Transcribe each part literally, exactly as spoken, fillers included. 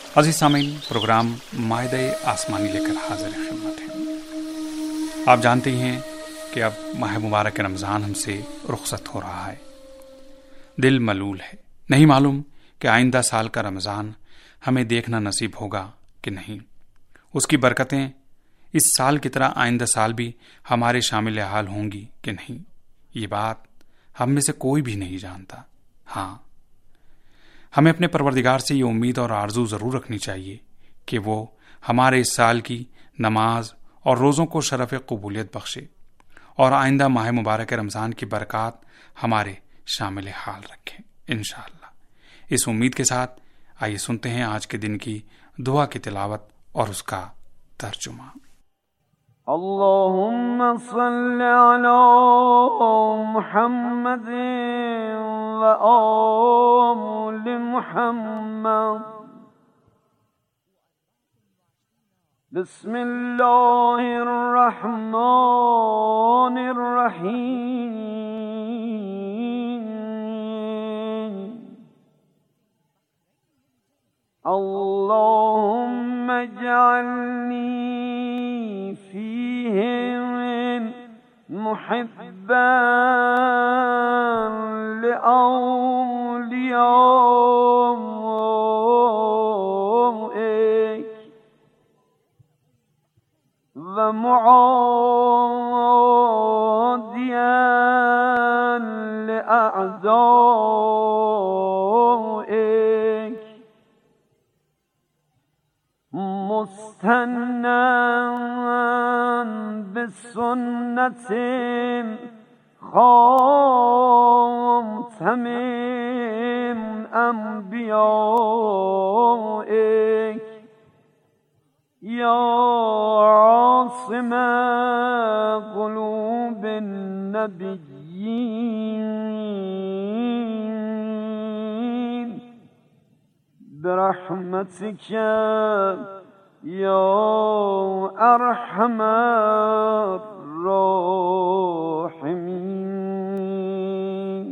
عزیز سامعین، پروگرام مائدہ آسمانی لے کر حاضر خدمت ہے۔ آپ جانتے ہیں کہ اب ماہ مبارک رمضان ہم سے رخصت ہو رہا ہے۔ دل ملول ہے، نہیں معلوم کہ آئندہ سال کا رمضان ہمیں دیکھنا نصیب ہوگا کہ نہیں۔ اس کی برکتیں اس سال کی طرح آئندہ سال بھی ہمارے شامل حال ہوں گی کہ نہیں، یہ بات ہم میں سے کوئی بھی نہیں جانتا۔ ہاں، ہمیں اپنے پروردگار سے یہ امید اور آرزو ضرور رکھنی چاہیے کہ وہ ہمارے اس سال کی نماز اور روزوں کو شرف قبولیت بخشے اور آئندہ ماہ مبارک رمضان کی برکات ہمارے شامل حال رکھیں انشاءاللہ۔ اس امید کے ساتھ آئیے سنتے ہیں آج کے دن کی دعا کی تلاوت اور اس کا ترجمہ۔ اللهم صل على محمد وآل محمد۔ بسم اللہ الرحمن الرحیم۔ اللهم اجعلني فيهم محبا لأوليائك ومعاديا لأعدائك، مستنًا بسنة خاتم أنبيائك يا عاصم قلوب النبيين برحمتك یا ارحم الراحمین۔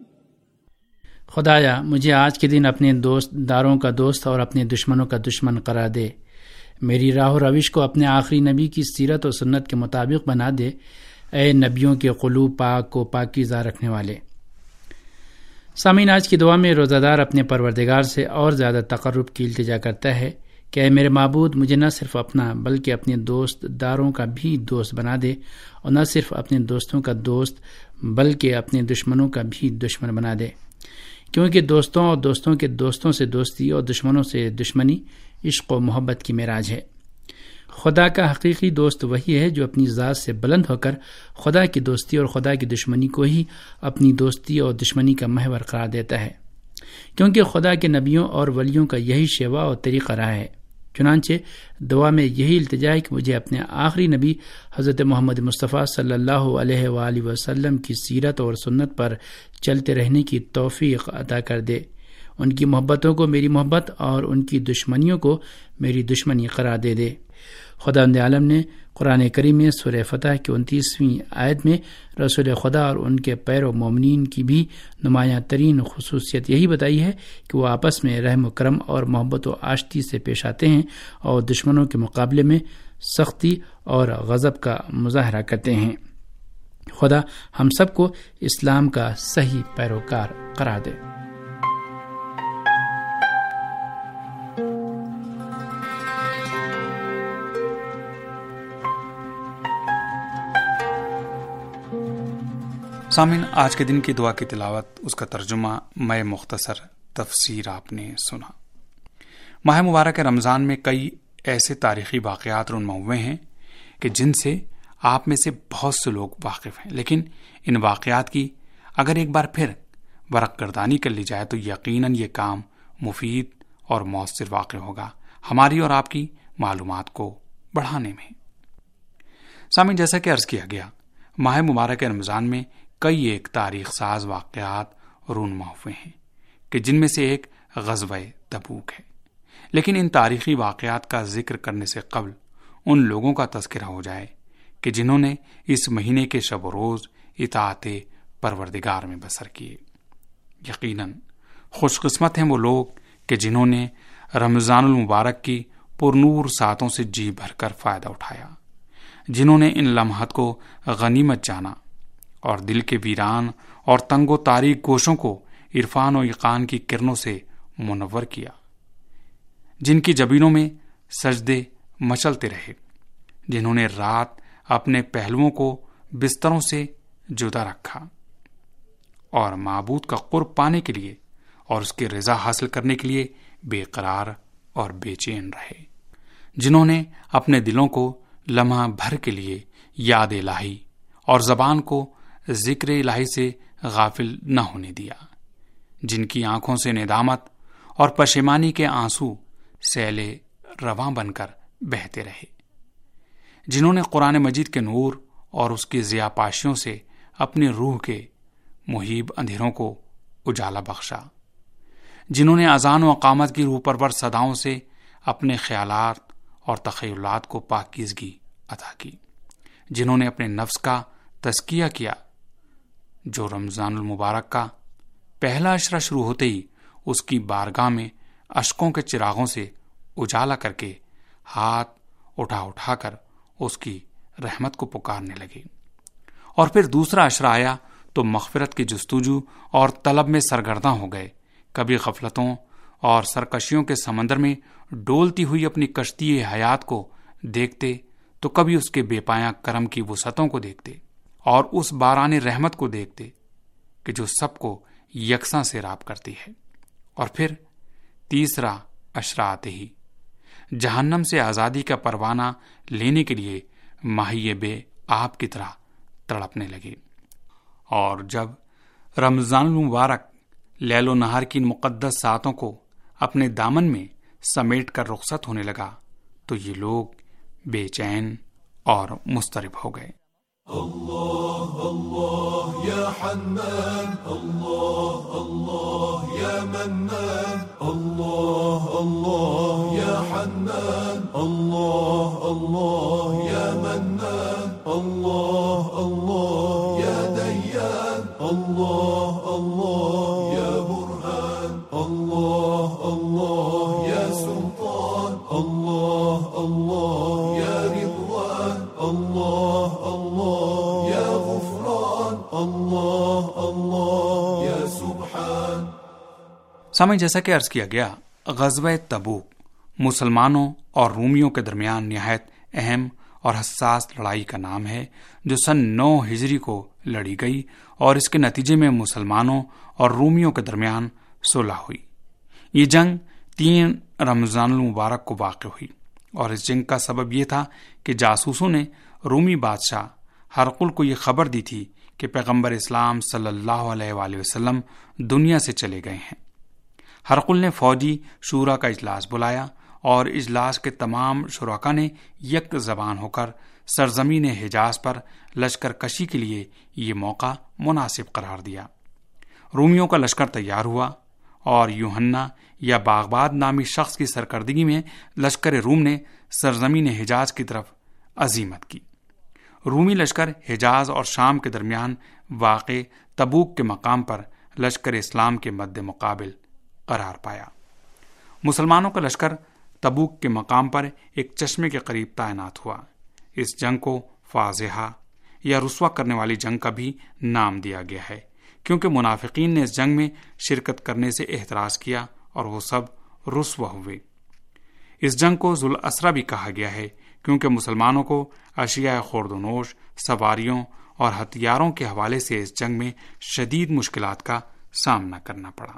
خدایا مجھے آج کے دن اپنے دوست داروں کا دوست اور اپنے دشمنوں کا دشمن قرار دے، میری راہ و روش کو اپنے آخری نبی کی سیرت و سنت کے مطابق بنا دے، اے نبیوں کے قلوب پاک کو پاکیزہ رکھنے والے۔ سامعین، آج کی دعا میں روزہ دار اپنے پروردگار سے اور زیادہ تقرب کی التجا کرتا ہے کہ اے میرے معبود، مجھے نہ صرف اپنا بلکہ اپنے دوست داروں کا بھی دوست بنا دے، اور نہ صرف اپنے دوستوں کا دوست بلکہ اپنے دشمنوں کا بھی دشمن بنا دے، کیونکہ دوستوں اور دوستوں کے دوستوں سے دوستی اور دشمنوں سے دشمنی عشق و محبت کی معراج ہے۔ خدا کا حقیقی دوست وہی ہے جو اپنی ذات سے بلند ہو کر خدا کی دوستی اور خدا کی دشمنی کو ہی اپنی دوستی اور دشمنی کا محور قرار دیتا ہے، کیونکہ خدا کے نبیوں اور ولیوں کا یہی شیوا اور طریقہ رہا ہے۔ چنانچہ دعا میں یہی التجا ہے کہ مجھے اپنے آخری نبی حضرت محمد مصطفیٰ صلی اللہ علیہ وآلہ وسلم کی سیرت اور سنت پر چلتے رہنے کی توفیق عطا کر دے، ان کی محبتوں کو میری محبت اور ان کی دشمنیوں کو میری دشمنی قرار دے دے۔ خداوند عالم نے قرآن کریم میں سورہ فتح کی انتیسویں آیت میں رسول خدا اور ان کے پیرو مومنین کی بھی نمایاں ترین خصوصیت یہی بتائی ہے کہ وہ آپس میں رحم و کرم اور محبت و آشتی سے پیش آتے ہیں اور دشمنوں کے مقابلے میں سختی اور غضب کا مظاہرہ کرتے ہیں۔ خدا ہم سب کو اسلام کا صحیح پیروکار قرار دے۔ سامعین، آج کے دن کی دعا کی تلاوت، اس کا ترجمہ، میں مختصر تفسیر آپ نے سنا۔ ماہ مبارک رمضان میں کئی ایسے تاریخی واقعات رونما ہوئے ہیں کہ جن سے آپ میں سے بہت سے لوگ واقف ہیں، لیکن ان واقعات کی اگر ایک بار پھر ورق گردانی کر لی جائے تو یقیناً یہ کام مفید اور مؤثر واقع ہوگا ہماری اور آپ کی معلومات کو بڑھانے میں۔ سامعین، جیسا کہ عرض کیا گیا، ماہ مبارک رمضان میں کئی ایک تاریخ ساز واقعات رونما ہوئے ہیں کہ جن میں سے ایک غزوہ تبوک ہے، لیکن ان تاریخی واقعات کا ذکر کرنے سے قبل ان لوگوں کا تذکرہ ہو جائے کہ جنہوں نے اس مہینے کے شب و روز اطاعت پروردگار میں بسر کیے۔ یقیناً خوش قسمت ہیں وہ لوگ کہ جنہوں نے رمضان المبارک کی پرنور ساعتوں سے جی بھر کر فائدہ اٹھایا، جنہوں نے ان لمحات کو غنیمت جانا اور دل کے ویران اور تنگ و تاریک گوشوں کو عرفان و ایقان کی کرنوں سے منور کیا، جن کی جبینوں میں سجدے مچلتے رہے، جنہوں نے رات اپنے پہلوؤں کو بستروں سے جدا رکھا اور معبود کا قرب پانے کے لیے اور اس کی رضا حاصل کرنے کے لیے بے قرار اور بے چین رہے، جنہوں نے اپنے دلوں کو لمحہ بھر کے لیے یاد الہی اور زبان کو ذکر الہی سے غافل نہ ہونے دیا، جن کی آنکھوں سے ندامت اور پشیمانی کے آنسو سیلے رواں بن کر بہتے رہے، جنہوں نے قرآن مجید کے نور اور اس کی ضیاء پاشیوں سے اپنی روح کے محیب اندھیروں کو اجالا بخشا، جنہوں نے اذان و اقامت کی روح پرور صداؤں سے اپنے خیالات اور تخیلات کو پاکیزگی عطا کی، جنہوں نے اپنے نفس کا تزکیہ کیا، جو رمضان المبارک کا پہلا عشرہ شروع ہوتے ہی اس کی بارگاہ میں اشکوں کے چراغوں سے اجالا کر کے ہاتھ اٹھا اٹھا کر اس کی رحمت کو پکارنے لگے، اور پھر دوسرا عشرہ آیا تو مغفرت کی جستجو اور طلب میں سرگرداں ہو گئے، کبھی غفلتوں اور سرکشیوں کے سمندر میں ڈولتی ہوئی اپنی کشتی حیات کو دیکھتے تو کبھی اس کے بے پایاں کرم کی وسعتوں کو دیکھتے اور اس باران رحمت کو دیکھتے کہ جو سب کو یکساں سیراب کرتی ہے، اور پھر تیسرا عشرہ آتے ہی جہنم سے آزادی کا پروانہ لینے کے لیے ماہی بے آب کی طرح تڑپنے لگے، اور جب رمضان المبارک لیل و نہار کی مقدس ساعتوں کو اپنے دامن میں سمیٹ کر رخصت ہونے لگا تو یہ لوگ بے چین اور مضطرب ہو گئے۔ اللہ اللہ یا حنان، اللہ اللہ یا منان، اللہ اللہ یا حنان، اللہ اللہ یا منان، اللہ اللہ یا دیان، اللہ اللہ یا برہان، اللہ اللہ یا سلطان، اللہ اللہ یا رضوان، اللہ اللہ یا غفران، اللہ اللہ یا سبحان۔ سامعین، جیسا کہ عرض کیا گیا، غزوہ تبوک مسلمانوں اور رومیوں کے درمیان نہایت اہم اور حساس لڑائی کا نام ہے، جو سن نو ہجری کو لڑی گئی، اور اس کے نتیجے میں مسلمانوں اور رومیوں کے درمیان صلح ہوئی۔ یہ جنگ تین رمضان المبارک کو واقع ہوئی، اور اس جنگ کا سبب یہ تھا کہ جاسوسوں نے رومی بادشاہ ہرقل کو یہ خبر دی تھی کہ پیغمبر اسلام صلی اللہ علیہ وآلہ وسلم دنیا سے چلے گئے ہیں۔ ہرقل نے فوجی شورا کا اجلاس بلایا، اور اجلاس کے تمام شرکا نے یک زبان ہو کر سرزمین حجاز پر لشکر کشی کے لیے یہ موقع مناسب قرار دیا۔ رومیوں کا لشکر تیار ہوا، اور یوحنا یا باغباد نامی شخص کی سرکردگی میں لشکر روم نے سرزمین حجاز کی طرف عزیمت کی۔ رومی لشکر حجاز اور شام کے درمیان واقع تبوک کے مقام پر لشکر اسلام کے مد مقابل قرار پایا۔ مسلمانوں کا لشکر تبوک کے مقام پر ایک چشمے کے قریب تعینات ہوا۔ اس جنگ کو فاضحہ یا رسوا کرنے والی جنگ کا بھی نام دیا گیا ہے، کیونکہ منافقین نے اس جنگ میں شرکت کرنے سے احتراز کیا اور وہ سب رسوا ہوئے۔ اس جنگ کو ذوالاسرہ بھی کہا گیا ہے، کیونکہ مسلمانوں کو اشیاء خورد و نوش، سواریوں اور ہتھیاروں کے حوالے سے اس جنگ میں شدید مشکلات کا سامنا کرنا پڑا۔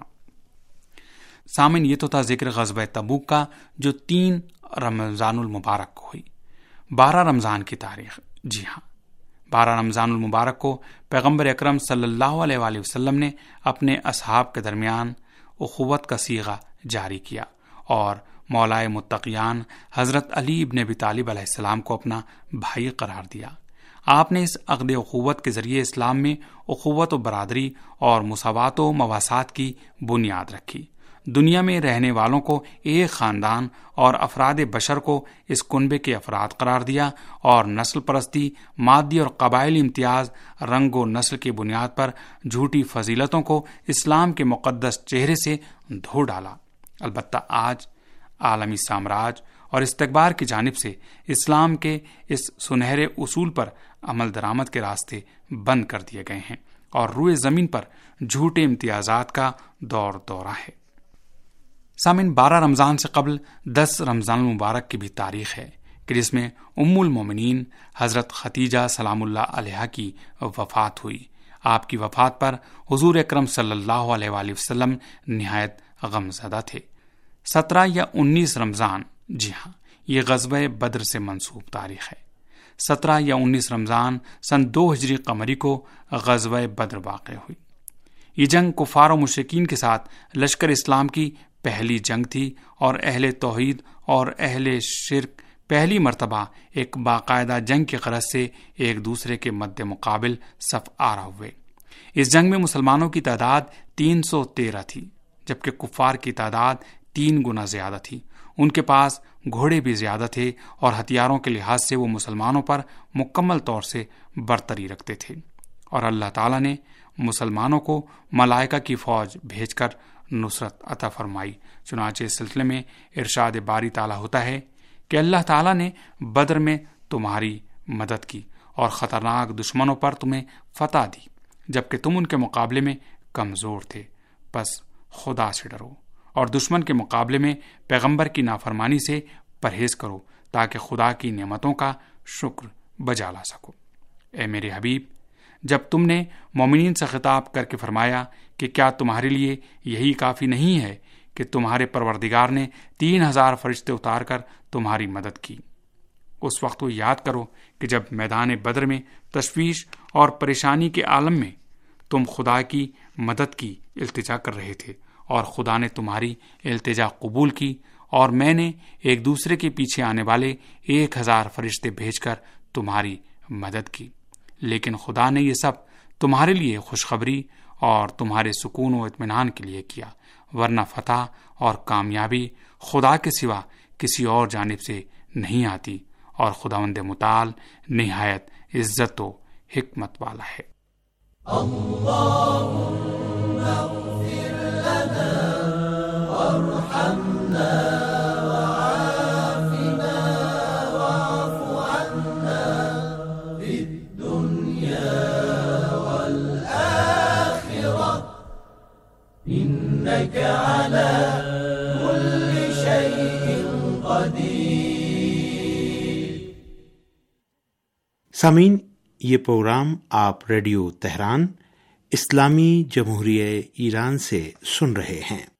سامن، یہ تو تھا ذکر غزوہ تبوک کا، جو تین رمضان المبارک کو ہوئی۔ بارہ رمضان کی تاریخ، جی ہاں، بارہ رمضان المبارک کو پیغمبر اکرم صلی اللہ علیہ وآلہ وسلم نے اپنے اصحاب کے درمیان اخوت کا صیغہ جاری کیا، اور مولائے متقیان حضرت علی ابن ابی طالب علیہ السلام کو اپنا بھائی قرار دیا۔ آپ نے اس عقد اخوت کے ذریعے اسلام میں اخوت و برادری اور مساوات و مواسات کی بنیاد رکھی۔ دنیا میں رہنے والوں کو ایک خاندان اور افراد بشر کو اس کنبے کے افراد قرار دیا، اور نسل پرستی، مادی اور قبائلی امتیاز، رنگ و نسل کی بنیاد پر جھوٹی فضیلتوں کو اسلام کے مقدس چہرے سے دھو ڈالا۔ البتہ آج عالمی سامراج اور استکبار کی جانب سے اسلام کے اس سنہرے اصول پر عمل درآمد کے راستے بند کر دیے گئے ہیں اور روئے زمین پر جھوٹے امتیازات کا دور دورہ ہے۔ سامن بارہ رمضان سے قبل دس رمضان المبارک کی بھی تاریخ ہے کہ جس میں ام المومنین حضرت خدیجہ سلام اللہ علیہا کی وفات ہوئی۔ آپ کی وفات پر حضور اکرم صلی اللہ علیہ وآلہ وسلم نہایت غمزدہ تھے۔ سترہ یا انیس رمضان، جی ہاں، یہ غزوہ بدر سے منسوب تاریخ ہے۔ سترہ یا انیس رمضان سن دو ہجری قمری کو غزوہ بدر واقع ہوئی۔ یہ جنگ کفار و مشرکین کے ساتھ لشکر اسلام کی پہلی جنگ تھی اور اہل توحید اور اہل شرک پہلی مرتبہ ایک باقاعدہ جنگ کی غرض سے ایک دوسرے کے مد مقابل صف آرا ہوئے۔ اس جنگ میں مسلمانوں کی تعداد تین سو تیرہ تھی، جبکہ کفار کی تعداد تین گنا زیادہ تھی۔ ان کے پاس گھوڑے بھی زیادہ تھے اور ہتھیاروں کے لحاظ سے وہ مسلمانوں پر مکمل طور سے برتری رکھتے تھے، اور اللہ تعالیٰ نے مسلمانوں کو ملائکہ کی فوج بھیج کر نصرت عطا فرمائی۔ چنانچہ اس سلسلے میں ارشاد باری تعالیٰ ہوتا ہے کہ اللہ تعالیٰ نے بدر میں تمہاری مدد کی اور خطرناک دشمنوں پر تمہیں فتح دی، جبکہ تم ان کے مقابلے میں کمزور تھے، پس خدا سے ڈرو اور دشمن کے مقابلے میں پیغمبر کی نافرمانی سے پرہیز کرو تاکہ خدا کی نعمتوں کا شکر بجا لا سکو۔ اے میرے حبیب، جب تم نے مومنین سے خطاب کر کے فرمایا کہ کیا تمہارے لیے یہی کافی نہیں ہے کہ تمہارے پروردگار نے تین ہزار فرشتے اتار کر تمہاری مدد کی، اس وقت کو یاد کرو کہ جب میدان بدر میں تشویش اور پریشانی کے عالم میں تم خدا کی مدد کی التجا کر رہے تھے اور خدا نے تمہاری التجا قبول کی، اور میں نے ایک دوسرے کے پیچھے آنے والے ایک ہزار فرشتے بھیج کر تمہاری مدد کی، لیکن خدا نے یہ سب تمہارے لیے خوشخبری اور تمہارے سکون و اطمینان کے لیے کیا، ورنہ فتح اور کامیابی خدا کے سوا کسی اور جانب سے نہیں آتی، اور خداوند متعال نہایت عزت و حکمت والا ہے۔ اللہم اغفر لنا وارحمنا وعافنا واعف عنا فی الدنیا والآخرہ انک علی کل شیء قدیر۔ سامعین، یہ پروگرام آپ ریڈیو تہران اسلامی جمہوریہ ایران سے سن رہے ہیں۔